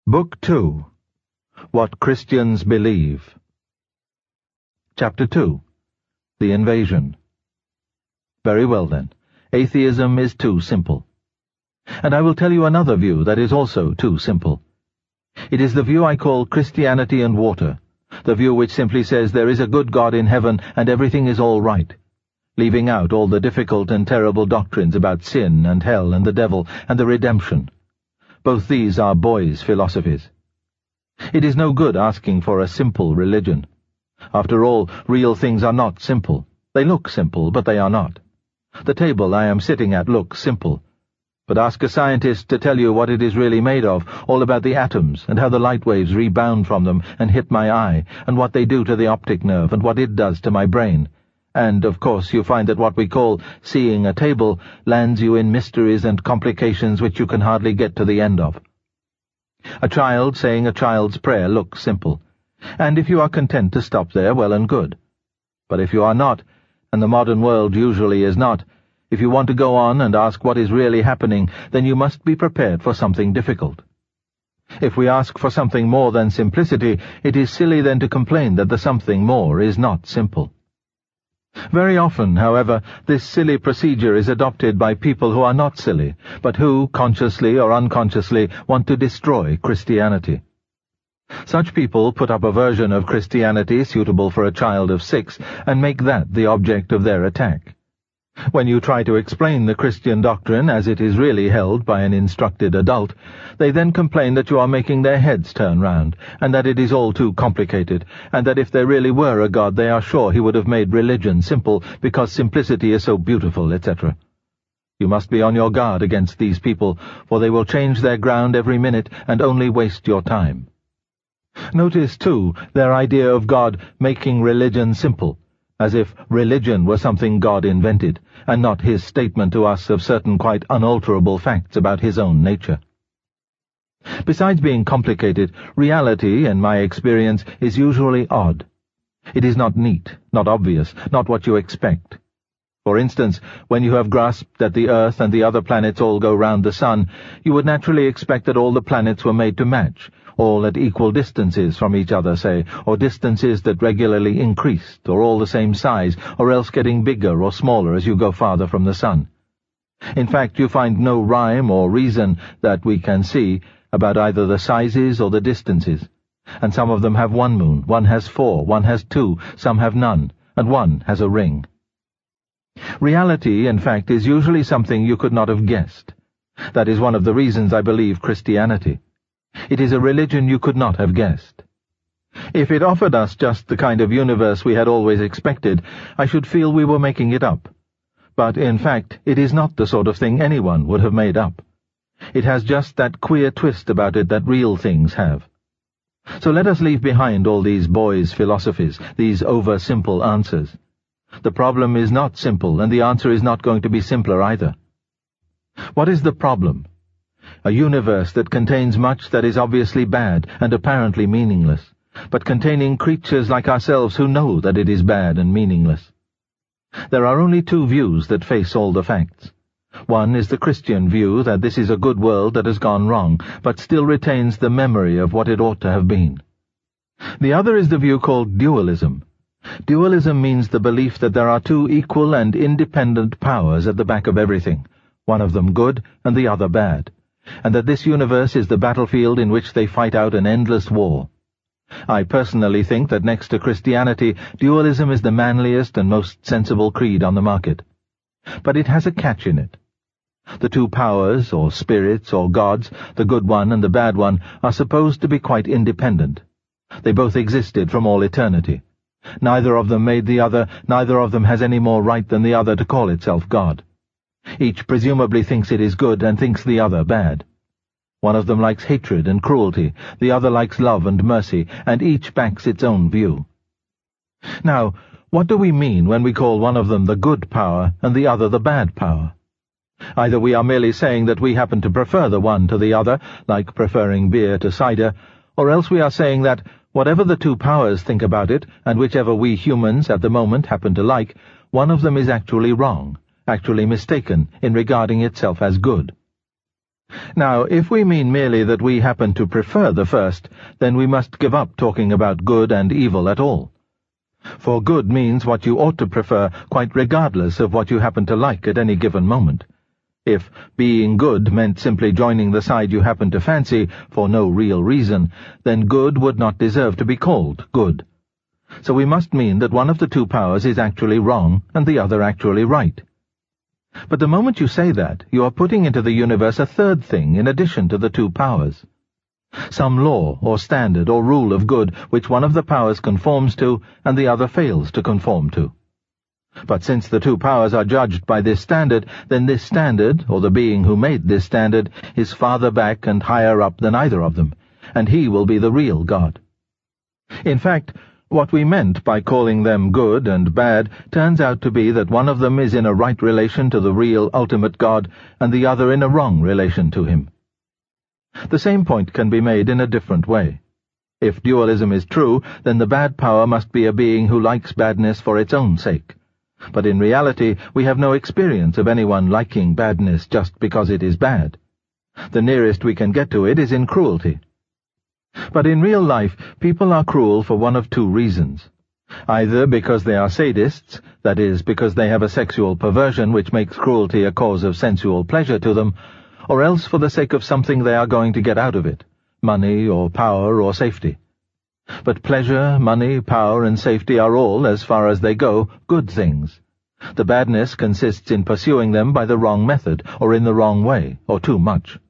Book 2. What Christians Believe. Chapter 2. The Invasion. Very well then, atheism is too simple. And I will tell you another view that is also too simple. It is the view I call Christianity and water, the view which simply says there is a good God in heaven and everything is all right, leaving out all the difficult and terrible doctrines about sin and hell and the devil and the redemption. Both these are boys' philosophies. It is no good asking for a simple religion. After all, real things are not simple. They look simple, but they are not. The table I am sitting at looks simple. But ask a scientist to tell you what it is really made of, all about the atoms, and how the light waves rebound from them and hit my eye, and what they do to the optic nerve, and what it does to my brain. And, of course, you find that what we call seeing a table lands you in mysteries and complications which you can hardly get to the end of. A child saying a child's prayer looks simple, and if you are content to stop there, well and good. But if you are not, and the modern world usually is not, if you want to go on and ask what is really happening, then you must be prepared for something difficult. If we ask for something more than simplicity, it is silly then to complain that the something more is not simple. Very often, however, this silly procedure is adopted by people who are not silly, but who, consciously or unconsciously, want to destroy Christianity. Such people put up a version of Christianity suitable for a child of 6 and make that the object of their attack. When you try to explain the Christian doctrine as it is really held by an instructed adult, they then complain that you are making their heads turn round, and that it is all too complicated, and that if there really were a God they are sure he would have made religion simple, because simplicity is so beautiful, etc. You must be on your guard against these people, for they will change their ground every minute and only waste your time. Notice, too, their idea of God making religion simple, as if religion were something God invented, and not his statement to us of certain quite unalterable facts about his own nature. Besides being complicated, reality, in my experience, is usually odd. It is not neat, not obvious, not what you expect. For instance, when you have grasped that the Earth and the other planets all go round the Sun, you would naturally expect that all the planets were made to match, all at equal distances from each other, say, or distances that regularly increased, or all the same size, or else getting bigger or smaller as you go farther from the sun. In fact, you find no rhyme or reason that we can see about either the sizes or the distances, and some of them have 1 moon, one has 4, one has 2, some have none, and one has a ring. Reality, in fact, is usually something you could not have guessed. That is one of the reasons I believe Christianity. It is a religion you could not have guessed. If it offered us just the kind of universe we had always expected, I should feel we were making it up. But, in fact, it is not the sort of thing anyone would have made up. It has just that queer twist about it that real things have. So let us leave behind all these boys' philosophies, these over-simple answers. The problem is not simple, and the answer is not going to be simpler either. What is the problem? A universe that contains much that is obviously bad and apparently meaningless, but containing creatures like ourselves who know that it is bad and meaningless. There are only 2 views that face all the facts. One is the Christian view that this is a good world that has gone wrong, but still retains the memory of what it ought to have been. The other is the view called dualism. Dualism means the belief that there are 2 equal and independent powers at the back of everything, one of them good and the other bad, and that this universe is the battlefield in which they fight out an endless war. I personally think that next to Christianity, dualism is the manliest and most sensible creed on the market. But it has a catch in it. The 2 powers, or spirits, or gods, the good one and the bad one, are supposed to be quite independent. They both existed from all eternity. Neither of them made the other, neither of them has any more right than the other to call itself God. Each presumably thinks it is good and thinks the other bad. One of them likes hatred and cruelty, the other likes love and mercy, and each backs its own view. Now, what do we mean when we call one of them the good power and the other the bad power? Either we are merely saying that we happen to prefer the one to the other, like preferring beer to cider, or else we are saying that, whatever the 2 powers think about it, and whichever we humans at the moment happen to like, one of them is actually wrong, actually mistaken in regarding itself as good. Now, if we mean merely that we happen to prefer the first, then we must give up talking about good and evil at all. For good means what you ought to prefer, quite regardless of what you happen to like at any given moment. If being good meant simply joining the side you happen to fancy for no real reason, then good would not deserve to be called good. So we must mean that one of the two powers is actually wrong and the other actually right. But the moment you say that, you are putting into the universe a third thing in addition to the two powers. Some law or standard or rule of good which one of the powers conforms to and the other fails to conform to. But since the two powers are judged by this standard, then this standard, or the being who made this standard, is farther back and higher up than either of them, and he will be the real God. In fact, what we meant by calling them good and bad turns out to be that one of them is in a right relation to the real ultimate God, and the other in a wrong relation to him. The same point can be made in a different way. If dualism is true, then the bad power must be a being who likes badness for its own sake. But in reality, we have no experience of anyone liking badness just because it is bad. The nearest we can get to it is in cruelty. But in real life, people are cruel for one of two reasons. Either because they are sadists, that is, because they have a sexual perversion which makes cruelty a cause of sensual pleasure to them, or else for the sake of something they are going to get out of it, money or power or safety. But pleasure, money, power, and safety are all, as far as they go, good things. The badness consists in pursuing them by the wrong method, or in the wrong way, or too much.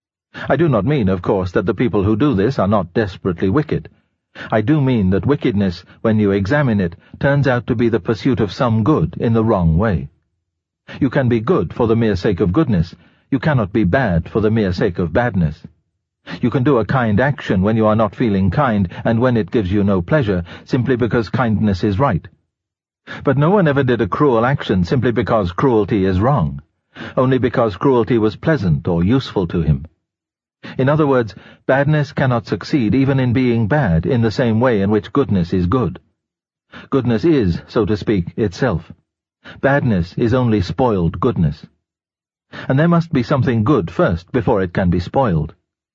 I do not mean, of course, that the people who do this are not desperately wicked. I do mean that wickedness, when you examine it, turns out to be the pursuit of some good in the wrong way. You can be good for the mere sake of goodness. You cannot be bad for the mere sake of badness. You can do a kind action when you are not feeling kind, and when it gives you no pleasure, simply because kindness is right. But no one ever did a cruel action simply because cruelty is wrong, only because cruelty was pleasant or useful to him. In other words, badness cannot succeed even in being bad in the same way in which goodness is good. Goodness is, so to speak, itself. Badness is only spoiled goodness. And there must be something good first before it can be spoiled.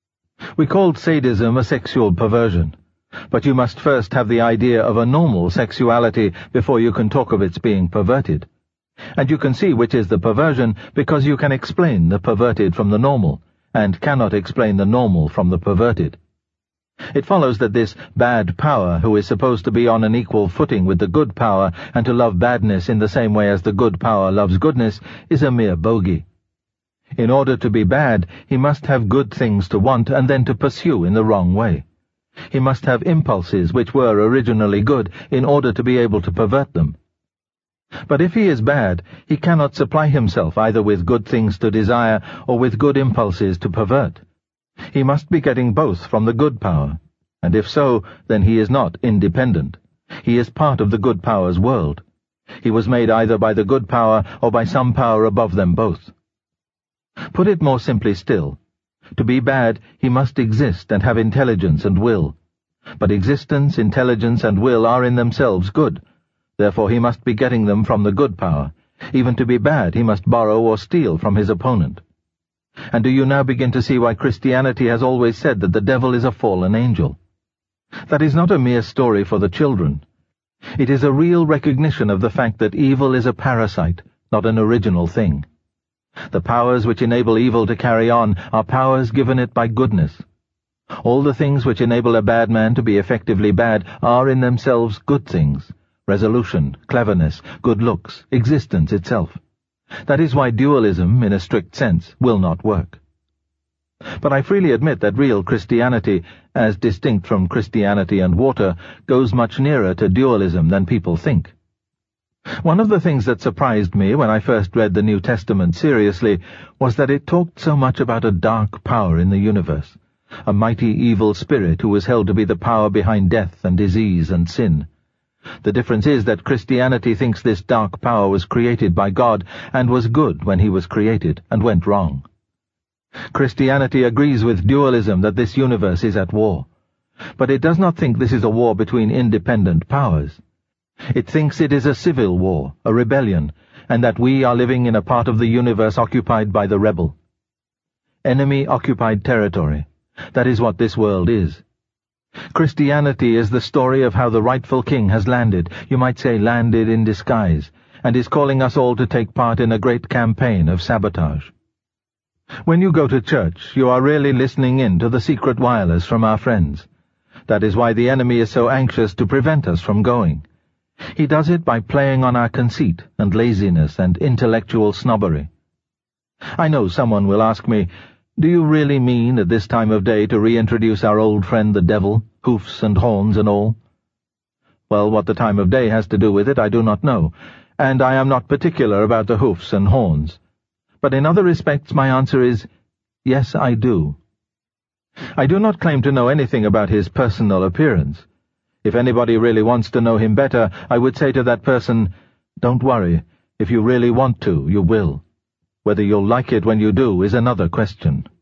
We called sadism a sexual perversion, but you must first have the idea of a normal sexuality before you can talk of its being perverted. And you can see which is the perversion because you can explain the perverted from the normal, and cannot explain the normal from the perverted. It follows that this bad power, who is supposed to be on an equal footing with the good power and to love badness in the same way as the good power loves goodness, is a mere bogey. In order to be bad, he must have good things to want and then to pursue in the wrong way. He must have impulses which were originally good in order to be able to pervert them. But if he is bad, he cannot supply himself either with good things to desire or with good impulses to pervert. He must be getting both from the good power, and if so, then he is not independent. He is part of the good power's world. He was made either by the good power or by some power above them both. Put it more simply still. To be bad, he must exist and have intelligence and will. But existence, intelligence, and will are in themselves good. Therefore he must be getting them from the good power. Even to be bad, he must borrow or steal from his opponent. And do you now begin to see why Christianity has always said that the devil is a fallen angel? That is not a mere story for the children. It is a real recognition of the fact that evil is a parasite, not an original thing. The powers which enable evil to carry on are powers given it by goodness. All the things which enable a bad man to be effectively bad are in themselves good things: resolution, cleverness, good looks, existence itself. That is why dualism, in a strict sense, will not work. But I freely admit that real Christianity, as distinct from Christianity and water, goes much nearer to dualism than people think. One of the things that surprised me when I first read the New Testament seriously was that it talked so much about a dark power in the universe, a mighty evil spirit who was held to be the power behind death and disease and sin. The difference is that Christianity thinks this dark power was created by God and was good when he was created and went wrong. Christianity agrees with dualism that this universe is at war, but it does not think this is a war between independent powers. It thinks it is a civil war, a rebellion, and that we are living in a part of the universe occupied by the rebel. enemy-occupied territory. That is what this world is. Christianity is the story of how the rightful king has landed, you might say landed in disguise, and is calling us all to take part in a great campaign of sabotage. When you go to church, you are really listening in to the secret wireless from our friends. That is why the enemy is so anxious to prevent us from going. He does it by playing on our conceit and laziness and intellectual snobbery. I know someone will ask me, do you really mean at this time of day to reintroduce our old friend the devil, hoofs and horns and all? Well, what the time of day has to do with it I do not know, and I am not particular about the hoofs and horns. But in other respects my answer is, yes, I do. I do not claim to know anything about his personal appearance. If anybody really wants to know him better, I would say to that person, don't worry, if you really want to, you will. Whether you'll like it when you do is another question.